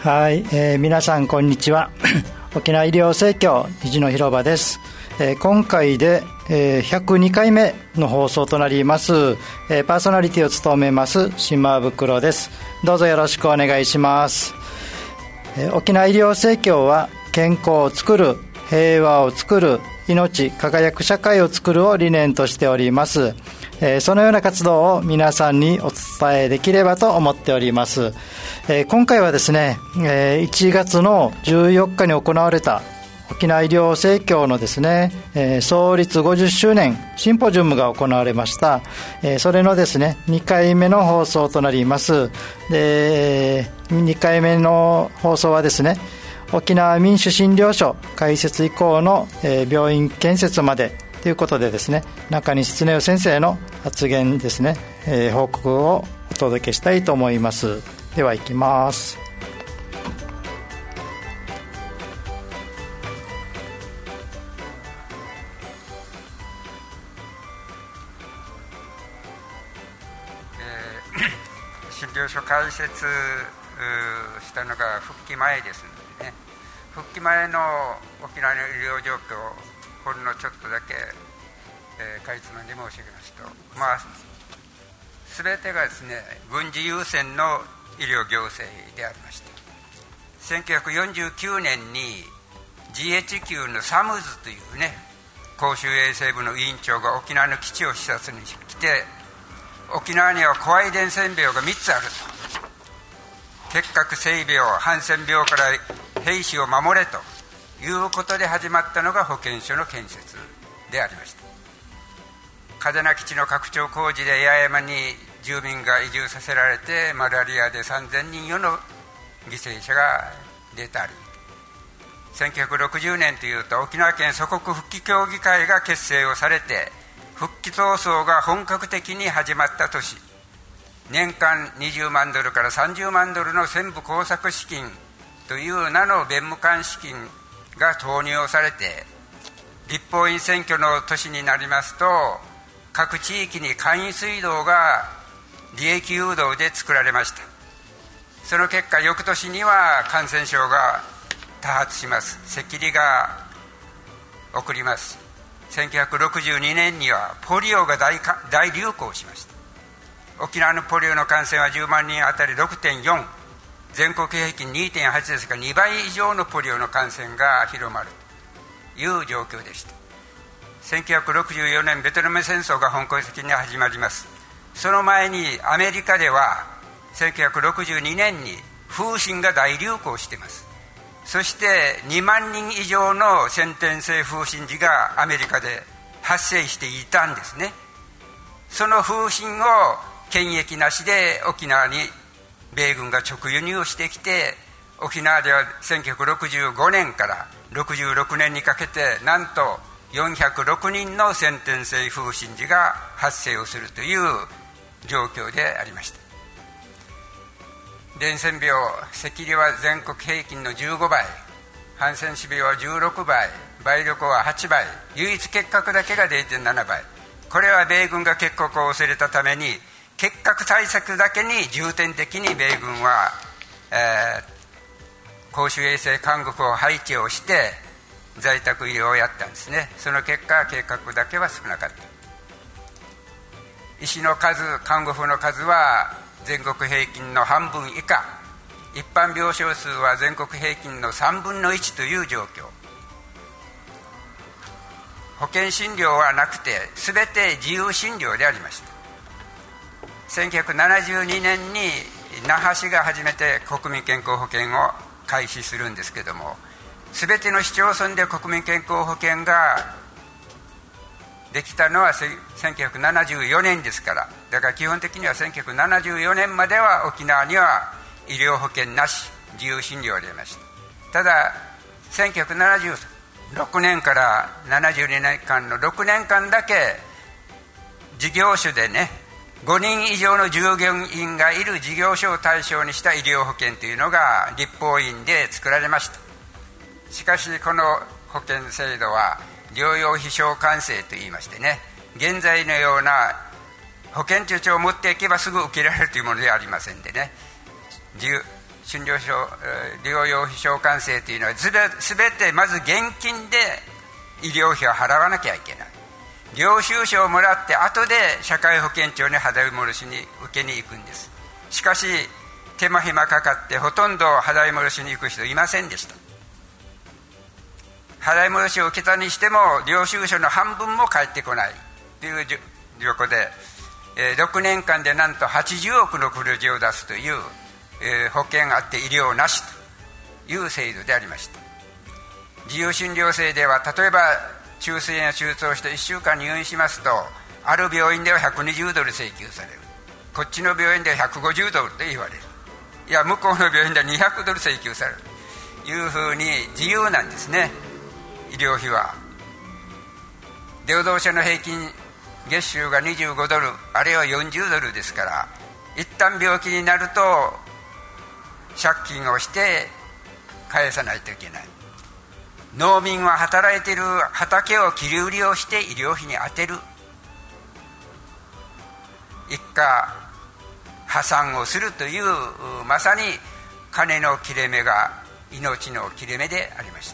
はい、皆さんこんにちは。沖縄医療生協虹の広場です。今回で、102回目の放送となります。パーソナリティを務めます島袋です。どうぞよろしくお願いします。沖縄医療生協は健康をつくる、平和をつくる、命輝く社会をつくるを理念としております。そのような活動を皆さんにお伝えできればと思っております。今回はですね、1月の14日に行われた沖縄医療生協のですね、創立50周年シンポジウムが行われました。それのですね2回目の放送となります。で、2回目の放送はですね、沖縄民主診療所開設以降の、病院建設までということでですね、中西恒夫先生の発言ですね、報告をお届けしたいと思います。では行きます。 診療所開設したのが復帰前ですのでね、復帰前の沖縄の医療状況をほんのちょっとだけ、かいつまんで申し上げますと、全てがですね、軍事優先の医療行政でありました。1949年に GHQ のサムズというね、公衆衛生部の委員長が沖縄の基地を視察に来て、沖縄には小合伝染病が3つあると、結核性病、ハンセン病から兵士を守れということで始まったのが保健所の建設でありました。嘉手納基地の拡張工事で八重山に住民が移住させられて、マラリアで3000人余の犠牲者が出たり、1960年というと沖縄県祖国復帰協議会が結成をされて、復帰闘争が本格的に始まった年、年間20万ドルから30万ドルの専部工作資金という名の弁務官資金が投入をされて、立法院選挙の年になりますと、各地域に簡易水道が利益誘導で作られました。その結果、翌年には感染症が多発します。赤痢が起こります。1962年にはポリオが 大流行しました。沖縄のポリオの感染は10万人あたり 6.4、 全国平均 2.8 ですから、2倍以上のポリオの感染が広まるという状況でした。1964年ベトナム戦争が本格的に始まります。その前にアメリカでは1962年に風疹が大流行しています。そして2万人以上の先天性風疹児がアメリカで発生していたんですね。その風疹を検疫なしで沖縄に米軍が直輸入してきて、沖縄では1965年から66年にかけてなんと406人の先天性風疹児が発生をするという状況でありました。伝染病、赤痢は全国平均の15倍、ハンセン氏病は16倍、梅毒は8倍、唯一結核だけが 0.7 倍。これは米軍が結核を恐れたために、結核対策だけに重点的に米軍は、公衆衛生看護婦を配置をして在宅医療をやったんですね。その結果、結核だけは少なかった。医師の数、看護婦の数は全国平均の半分以下、一般病床数は全国平均の3分の1という状況。保険診療はなくて全て自由診療でありました。1972年に那覇市が初めて国民健康保険を開始するんですけども、全ての市町村で国民健康保険ができたのは1974年ですから、だから基本的には1974年までは沖縄には医療保険なし、自由診療でありました。ただ1976年から72年間の6年間だけ事業所でね、5人以上の従業員がいる事業所を対象にした医療保険というのが立法院で作られました。しかしこの保険制度は療養費償完成といいましてね、現在のような保険手帳を持っていけばすぐ受けられるというものではありませんでね、 診療所療養費償還制というのはすべてまず現金で医療費を払わなきゃいけない。領収書をもらって後で社会保険庁に払い戻しに受けに行くんです。しかし手間暇かかってほとんど払い戻しに行く人いませんでした。払い戻しを受けたにしても領収書の半分も返ってこないという状況で、6年間でなんと80億の黒字を出すという、保険あって医療なしという制度でありました。自由診療制では例えば中枢炎や手術をして1週間入院しますと、ある病院では120ドル請求される、こっちの病院では150ドルと言われる、いや向こうの病院では200ドル請求されるというふうに自由なんですね。医療費は労働者の平均月収が25ドルあるいは40ドルですから、一旦病気になると借金をして返さないといけない。農民は働いている畑を切り売りをして医療費に充てる。一家破産をするというまさに金の切れ目が命の切れ目でありました。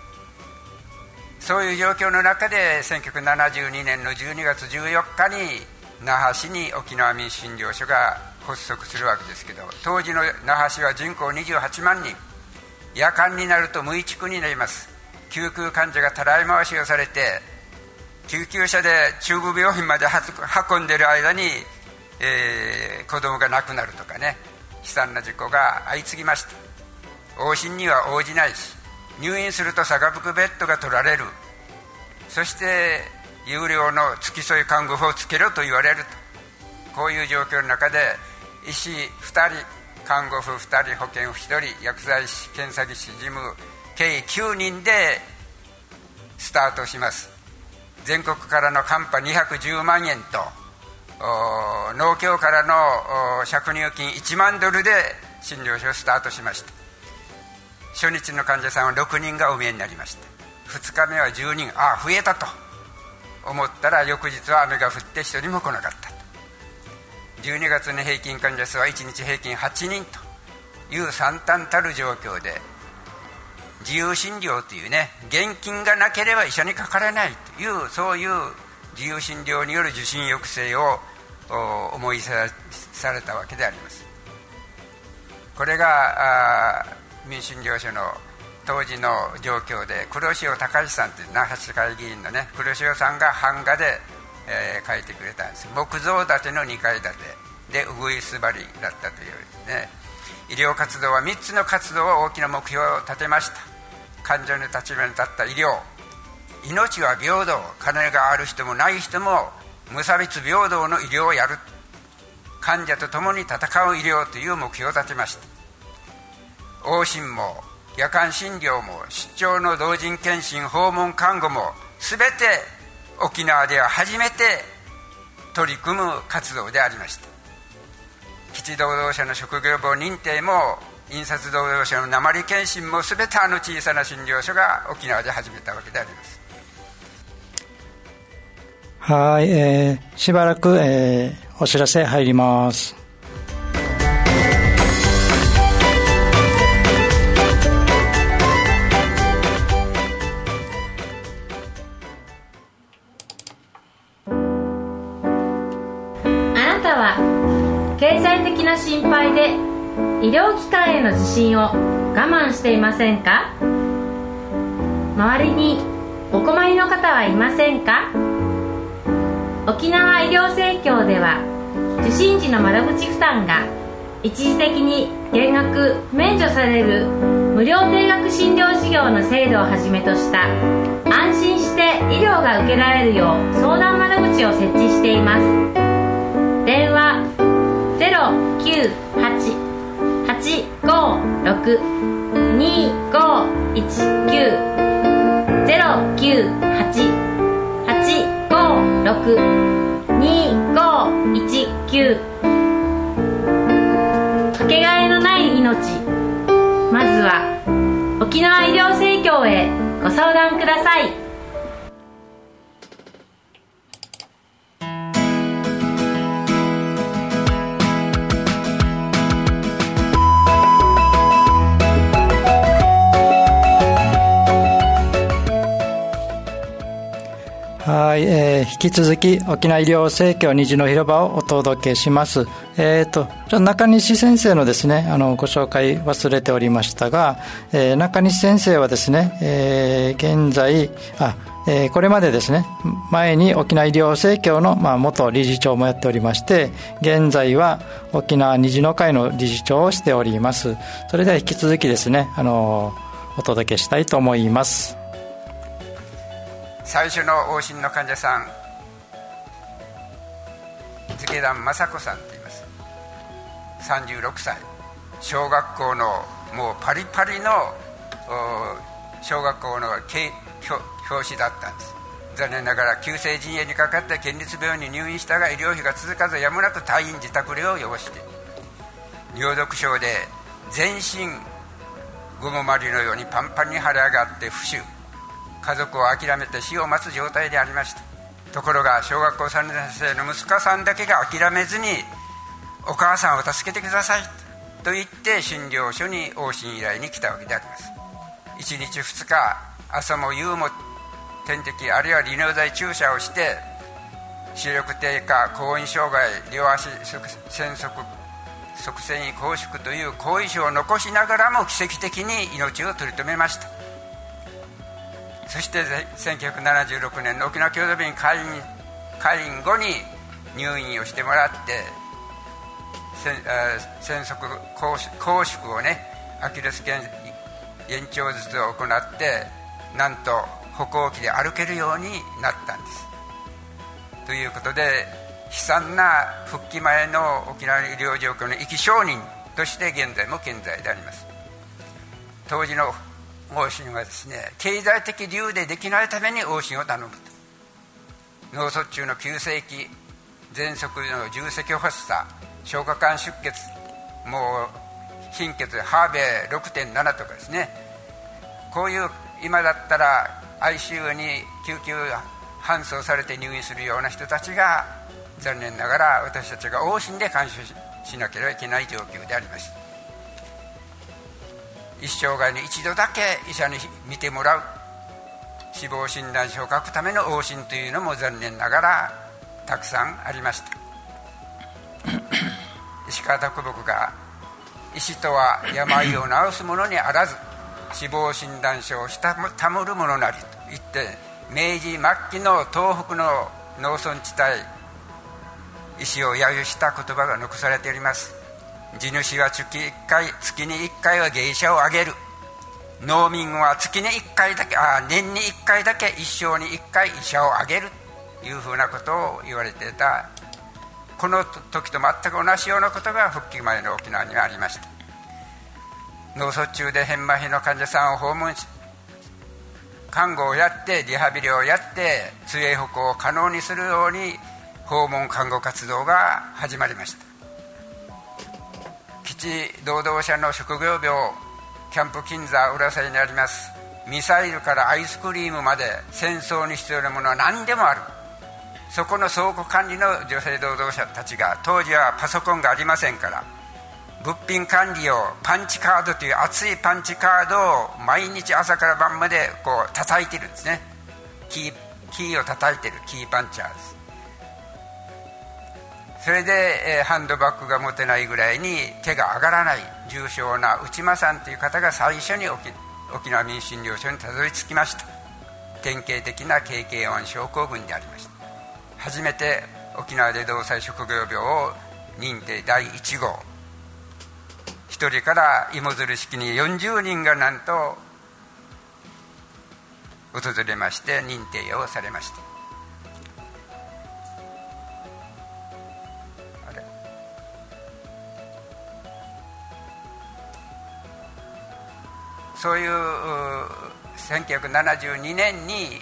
そういう状況の中で1972年の12月14日に那覇市に沖縄民主診療所が発足するわけですけど、当時の那覇市は人口28万人、夜間になると無医地区になります。救急患者がたらい回しをされて、救急車で中部病院まで運んでいる間に、子供が亡くなるとかね、悲惨な事故が相次ぎました。往診には応じないし、入院すると差額ベッドが取られる。そして有料の付き添い看護婦をつけろと言われると。こういう状況の中で医師2人、看護婦2人、保健婦1人、薬剤師、検査技師、事務計9人でスタートします。全国からのカンパ210万円と農協からの借入金1万ドルで診療所をスタートしました。初日の患者さんは6人がお見えになりました。2日目は10人、増えたと思ったら翌日は雨が降って1人も来なかったと。12月の平均患者数は1日平均8人という惨憺たる状況で、自由診療というね、現金がなければ医者にかからないという、そういう自由診療による受診抑制を思いされたわけであります。これが民主診療所の当時の状況で、黒潮隆さんという那覇市会議員のね、黒潮さんが版画で、書いてくれたんです。木造建ての2階建てでうぐいす張りだったというね。医療活動は3つの活動を大きな目標を立てました。患者の立場に立った医療、命は平等、金がある人もない人も無差別平等の医療をやる、患者と共に戦う医療という目標を立てました。往診も夜間診療も出張の老人検診、訪問看護も全て沖縄では初めて取り組む活動でありました。基地労働者の職業病認定も印刷労働者の鉛検診も全て小さな診療所が沖縄で始めたわけであります。 はい、しばらく、お知らせ入ります。 経済的な心配で医療機関への受診を我慢していませんか？周りにお困りの方はいませんか？沖縄医療生協では受診時の窓口負担が一時的に減額免除される無料定額診療事業の制度をはじめとした安心して医療が受けられるよう相談窓口を設置しています。電話 098-856-2519 098-856-2519 かけがえのない命、まずは沖縄医療生協へご相談ください。 はい、引き続き沖縄医療生協虹の広場をお届けします。中西先生のですね、ご紹介忘れておりましたが、中西先生はですね、現在これまでですね、前に沖縄医療生協の、元理事長もやっておりまして、現在は沖縄虹の会の理事長をしております。それでは引き続きですね、お届けしたいと思います。 最初の往診の患者さん、漬田雅子さんと言います。36歳、小学校のもうパリパリの小学校の教師だったんです。残念ながら急性腎炎にかかって県立病院に入院したが、医療費が続かずやむなく退院自宅療養をして、尿毒症で全身ゴムまりのようにパンパンに腫れ上がって浮腫、家族を諦めて死を待つ状態でありました。ところが小学校3年生の息子さんだけが諦めずに、お母さんを助けてくださいと言って診療所に往診依頼に来たわけであります。1日2日、朝も夕も点滴あるいは利尿剤注射をして、視力低下、行為障害、両足栓塞、側線維拘縮という後遺症を残しながらも奇跡的に命を取り留めました。そして1976年の沖縄郷土病院開院後に入院をしてもらって、栓塞拘縮をね、アキレス腱延長術を行って、なんと歩行器で歩けるようになったんです。ということで、悲惨な復帰前の沖縄医療状況の生き証人として現在も健在であります。当時の往診はですね、経済的理由でできないために往診を頼むと。脳卒中の急性期、喘息の重積発作、消化管出血、もう貧血、ハーベ 6.7 とかですね、こういう今だったら ICU に救急搬送されて入院するような人たちが、残念ながら私たちが往診で監視しなければいけない状況であります。一生涯に一度だけ医者に見てもらう、死亡診断書を書くための往診というのも残念ながらたくさんありました。石川啄木が、医師とは病を治すものにあらず死亡診断書をしたたむるものなりと言って、明治末期の東北の農村地帯、医師を揶揄した言葉が残されております。地主は月に1回は芸者をあげる、農民は年に1回だけ、一生に1回医者をあげるというふうなことを言われていた。この時と全く同じようなことが復帰前の沖縄にはありました。脳卒中で変麻痺の患者さんを訪問し、看護をやってリハビリをやって通営歩行を可能にするように訪問看護活動が始まりました。基地労働者の職業病、キャンプ金座浦添にあります。ミサイルからアイスクリームまで戦争に必要なものは何でもある。そこの倉庫管理の女性労働者たちが、当時はパソコンがありませんから、物品管理をパンチカードという厚いパンチカードを毎日朝から晩までこう叩いてるんですね。キーを叩いてるキーパンチャーです。それで、ハンドバッグが持てないぐらいに手が上がらない重症な内間さんという方が最初に沖縄民主診療所にたどり着きました。典型的な KK1 症候群でありました。初めて沖縄で同性職業病を認定第1号、1人から芋づる式に40人がなんと訪れまして認定をされました。そういう1972年に、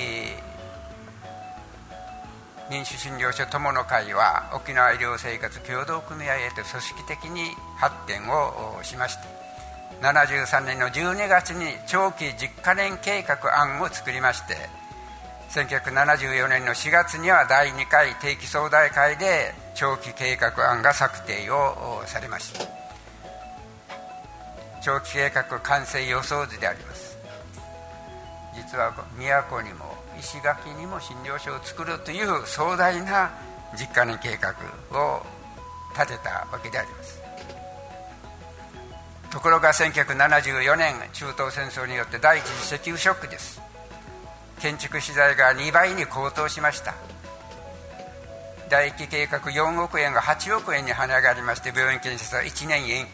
民主診療所友の会は沖縄医療生活協同組合へと組織的に発展をしました。73年の12月に長期10カ年計画案を作りまして、1974年の4月には第2回定期総代会で長期計画案が策定をされました。長期計画完成予想図であります。 実は都にも石垣にも診療所を作るという壮大な実家の計画を立てたわけであります。ところが1974年中東戦争によって第一次石油ショックです。建築資材が2倍に高騰しました。第1期計画4億円が8億円に跳ね上がりまして、病院建設は1年延期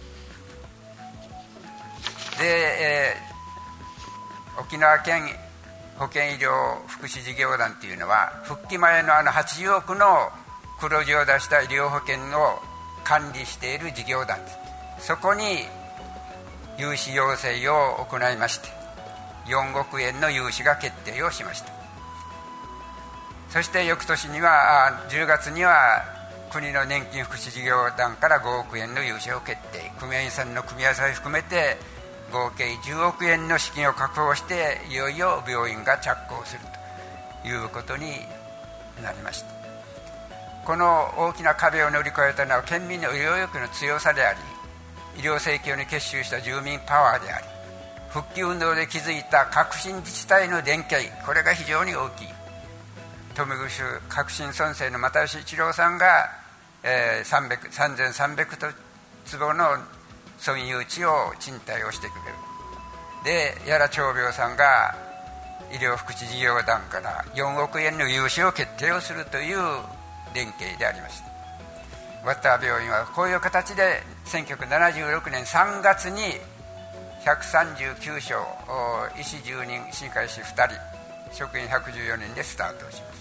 で、沖縄県保健医療福祉事業団というのは復帰前の80億の黒字を出した医療保険を管理している事業団です。そこに融資要請を行いまして、4億円の融資が決定をしました。そして翌年には10月には国の年金福祉事業団から5億円の融資を決定、組合員さんの組合債を含めて合計10億円の資金を確保して、いよいよ病院が着工するということになりました。この大きな壁を乗り越えたのは県民の医療欲の強さであり、医療生協に結集した住民パワーであり、復帰運動で築いた革新自治体の連携、これが非常に大きい。豊見城革新村政の又吉一郎さんが、3300坪の村有地を賃貸をしてくれる。で、屋良長病さんが医療福祉事業団から4億円の融資を決定をするという連携でありました。ワッター病院はこういう形で1976年3月に139床、医師10人、歯科医師2人、職員114人でスタートします。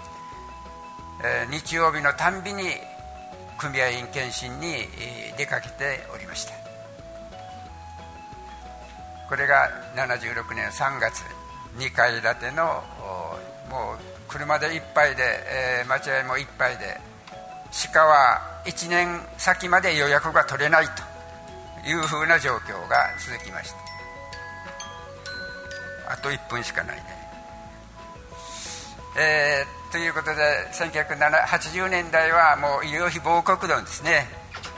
日曜日のたんびに組合員検診に出かけておりました。これが76年3月、2階建てのもう車でいっぱいで、待合もいっぱいで、歯科は1年先まで予約が取れないというふうな状況が続きました。あと1分しかないね。ということで1980年代はもう医療費亡国論ですね。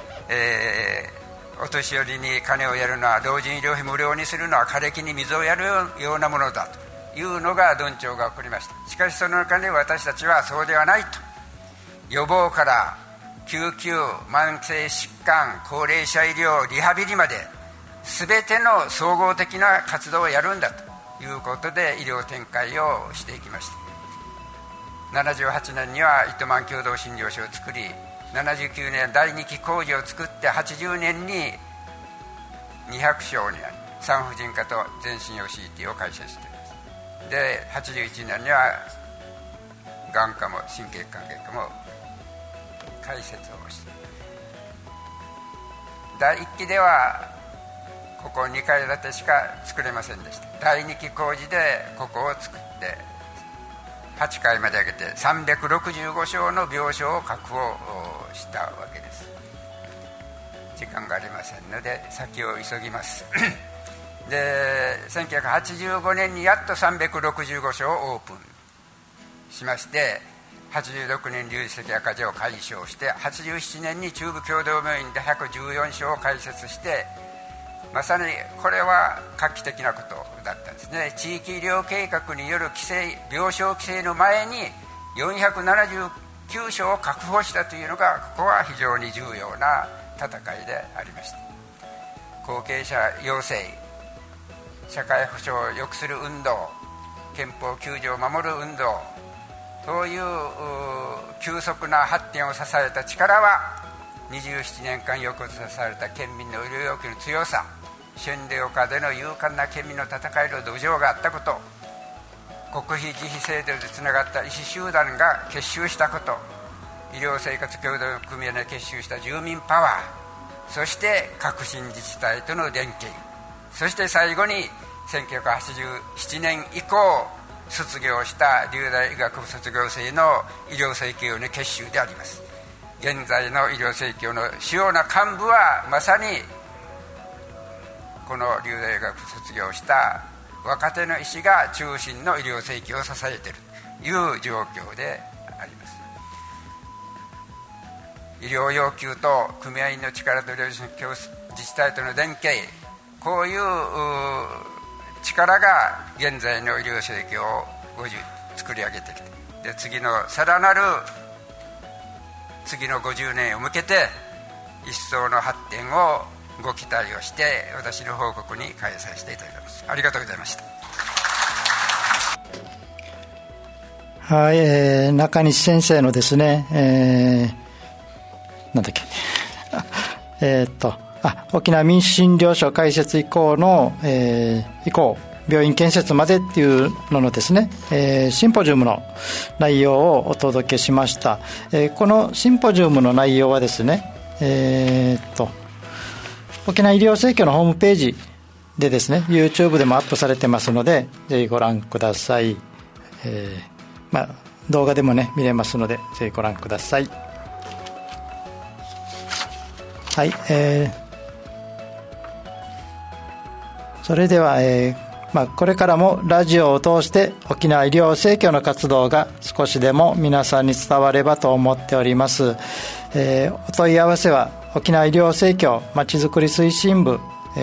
お年寄りに金をやるのは、老人医療費無料にするのは枯れ木に水をやるようなものだというのが論調が起こりました。しかしその中で私たちはそうではないと、予防から救急、慢性疾患、高齢者医療、リハビリまで全ての総合的な活動をやるんだということで医療展開をしていきました。78年には糸満共同診療所を作り、79年第2期工事を作って、80年に200床になり、産婦人科と全身用 CT を開設しています。で、81年には眼科も心血管外科も開設をして、第1期ではここ2階建てしか作れませんでした。第2期工事でここを作って8階まで上げて365床の病床を確保したわけです。時間がありませんので先を急ぎますで、1985年にやっと365床をオープンしまして、86年龍石赤字を解消して、87年に中部共同病院で114床を開設して、まさにこれは画期的なことだったんですね。地域医療計画による規制、病床規制の前に479床を確保したというのが、ここは非常に重要な戦いでありました。後継者養成、社会保障を良くする運動、憲法9条を守る運動、そういう急速な発展を支えた力は、27年間横ずされた県民の医療要求の強さ、春涼下での勇敢な県民の戦いの土壌があったこと、国費自費制度でつながった医師集団が結集したこと、医療生活協同組合で結集した住民パワー、そして革新自治体との連携、そして最後に1987年以降卒業した流大医学部卒業生の医療生協の結集であります。現在の医療生協の主要な幹部はまさにこの流大医学部卒業した若手の医師が中心の医療生協を支えているという状況であります。医療要求と組合員の力と医療自治体との連携、こういう力が現在の医療盛況を作り上げてきて、で次のさらなる次の50年を向けて一層の発展をご期待をして、私の報告に返させていただきます。ありがとうございました。 はい、中西先生のですね、なんだっけ沖縄民主診療所開設以降の、病院建設までっていうののですね、シンポジウムの内容をお届けしました。このシンポジウムの内容はですね、沖縄医療盛況のホームページでですね、 YouTube でもアップされてますので、ぜひご覧ください。動画でもね見れますので、ぜひご覧ください。はい、それでは、これからもラジオを通して沖縄医療盛況の活動が少しでも皆さんに伝わればと思っております。お問い合わせは沖縄医療盛況まちづくり推進部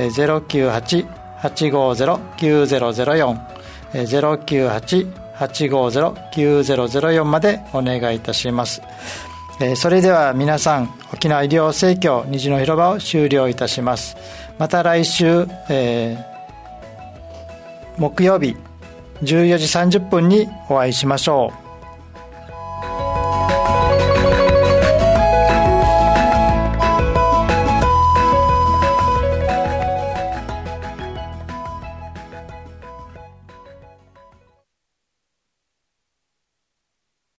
098-850-9004 098-850-9004 までお願いいたします。それでは皆さん、沖縄医療盛況虹の広場を終了いたします。また来週、木曜日14時30分にお会いしましょう。